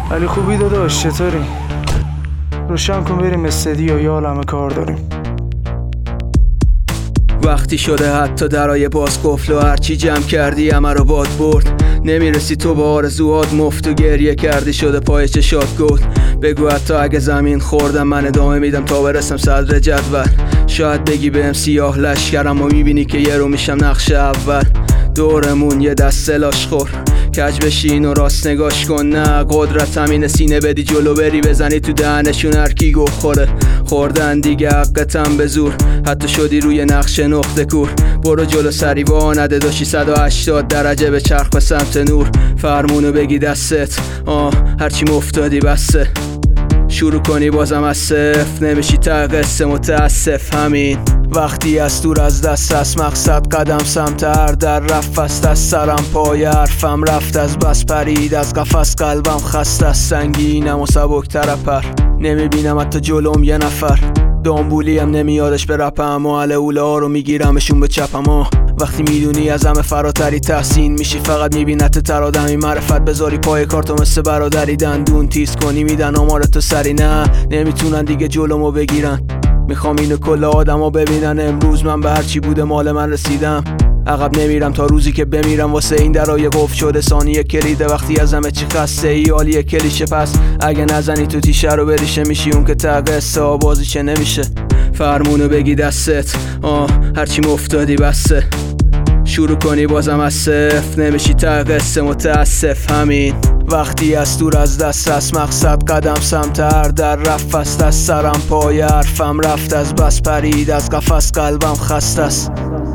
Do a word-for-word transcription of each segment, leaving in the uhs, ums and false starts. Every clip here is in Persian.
علی خوبی داداش، چطوری؟ روشن کن بریم استدیو، یا عالمه کار داریم. وقتی شده حتی درای باز قفل و هرچی جمع کردی همه رو باد برد. نمیرسی تو با آرزوات، مفت و گریه کردی شده پای چشات گل. بگو حتی اگه زمین خوردم من ادامه میدم تا برسم صدر جدول. شاید بگی بهم سیاه لشکرم و میبینی که یه رو میشم نقش اول. دورمون یه دست لاشخور، کج بشین و راست نگاش کن. نه قدرت همینه سینه بدی جلو بری بزنی تو دهنشون هرکی گوه خوره. خوردن دیگه حقتم به زور، حتی شدی روی نقش نقطه کور. برو جلو سری وانده داشی صد و هشتاد درجه به چرخ به سمت نور. فرمونو بگی دستت، آه هرچی مفتادی بسه. شروع کنی بازم از صفر، نمیشی ته قصه متاسف. همین وقتی از دور از دست است مقصد، قدم سمت هر در رفت است. از سرم پای حرفم رفت، از بس پرید از قفس قلبم خسته است. سنگینم و سبک ترپر، نمیبینم حتی جلوم یه نفر. دامبولی هم نمیادش به رپم و اله ها رو میگیرمشون به چپم. وقتی میدونی از همه فراتری تحسین میشی، فقط میبینت تر آدمی معرفت بذاری پای کارتو مثل برادری. دندون تیز کنی میدن آمارتو سری، نه نمیتونن دیگه جلومو بگیرن. میخوام اینو کل آدما ببینن، امروز من به هرچی بوده مال من رسیدم. عقب نمیرم تا روزی که بمیرم، واسه این درای قفل شده ثانیه کلیده. وقتی از همه چی خسته ای عالیه کلیشه، پس اگه نزنی تو تیشه رو بریشه میشی اون که ته قصه آبازیشه نمیشه. فرمونو بگی دستت، آه هرچی مفتادی بسه. شروع کنی بازم از صفر، نمیشی ته قصه متاسف. همین وقتی از دور از دست است مقصد، قدم سمت هر در رفت است. از سرم پای حرفم رفت، از بس پرید از قفس قلبم خسته است.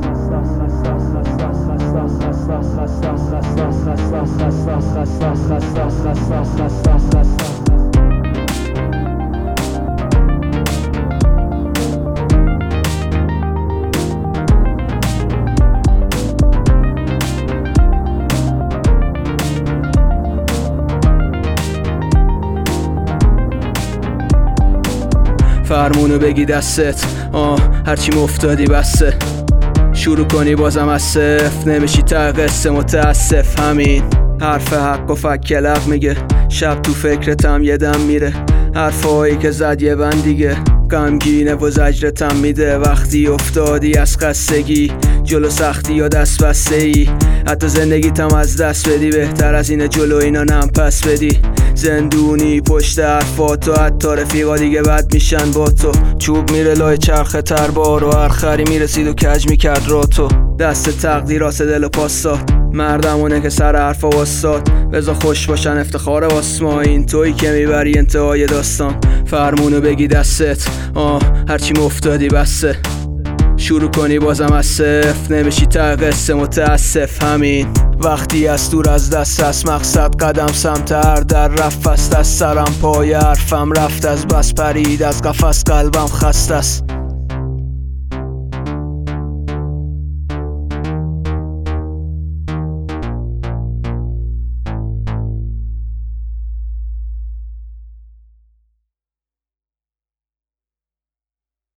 فرمونو بگی دستت، آه هرچی مفتادی بسه. شروع کنی بازم از صفر، نمیشی ته قصه متاسف. همین حرف حق و فک کلق میگه، شب تو فکرتم یه دم میره. حرفایی که زد یه بند دیگه، غمگینه و زجرتم میده. وقتی افتادی از خستگی، جلو سختی یا دست بسته ای. حتی زندگیتم از دست بدی، بهتر از اینه جلو اینا نم پس بدی. زندونی پشت حرفات و حتی رفیقا دیگه بد میشن با تو. چوب میره لای چرخ تربار و هر خری میرسید و کج میکرد را تو. دست تقدیر آسه دل و پاس داد، مردمونه که سر حرفا واساد. بذار خوش باشن افتخار واسما، این تویی که میبری انتهای داستان. فرمونو بگی دستت، آه هرچی مفتادی بسه. شروع کنی بازم از صفر، نمیشی ته قصه متاسف. همین وقتی از دور از دست است مقصد، قدم سمت هر در رفت است. از سرم پای حرفم رفت، از بس پرید از قفس قلبم خسته است.